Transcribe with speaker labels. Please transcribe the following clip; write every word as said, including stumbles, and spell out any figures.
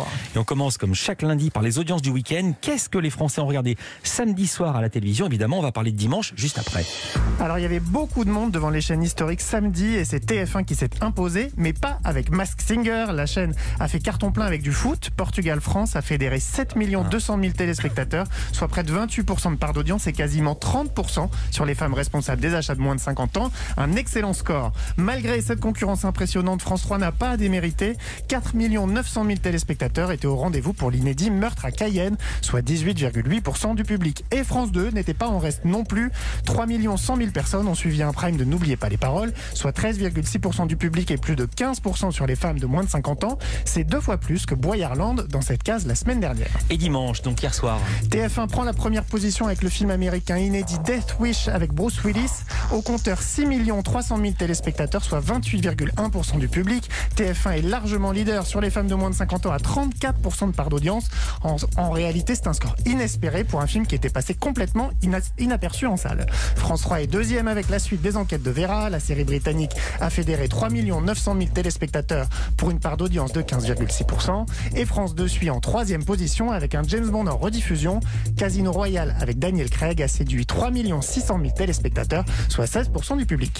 Speaker 1: jours.
Speaker 2: Et on commence comme chaque lundi par les audiences du week-end. Qu'est-ce que les Français ont regardé samedi soir à la télévision? Évidemment, on va parler de dimanche juste après.
Speaker 1: Alors il y avait beaucoup de monde devant les chaînes historiques samedi et c'est T F un qui s'est imposé, mais pas avec Masked Singer. La chaîne a fait carton plein avec du foot. Portugal-France a fédéré sept millions deux cent mille téléspectateurs, soit près de vingt-huit pour cent de part d'audience et quasiment trente pour cent sur les femmes responsables des achats de moins de cinquante ans. Un excellent score. Malgré cette concurrence impressionnante, France trois n'a pas à démériter. quatre millions neuf cent mille téléspectateurs étaient au rendez-vous pour l'inédit Meurtre à Cayenne, soit dix-huit virgule huit pour cent du public. Et France deux n'était pas en reste non plus. trois millions cent mille personnes ont suivi un prime de N'oubliez pas les paroles, soit treize virgule six pour cent du public et plus de quinze pour cent sur les femmes de moins de cinquante ans. C'est deux fois plus que Boyarland dans cette case la semaine dernière.
Speaker 2: Et dimanche, donc hier soir,
Speaker 1: T F un prend la première position avec le film américain inédit Death Wish avec Bruce Willis. Au compteur six millions trois cent mille téléspectateurs, soit vingt-huit virgule un pour cent du public. T F un est largement leader sur les femmes de moins de cinquante ans à trente-quatre pour cent de part d'audience. En, en réalité, c'est un score inespéré pour un film qui était passé complètement ina- inaperçu en salle. France trois est deuxième avec la suite des enquêtes de Vera. La série britannique a fédéré trois millions neuf cent mille téléspectateurs pour une part d'audience de quinze virgule six pour cent. Et France deux suit en troisième position avec un James Bond en rediffusion. Casino Royale avec Daniel Craig a séduit trois millions six cent mille téléspectateurs, soit seize pour cent du public.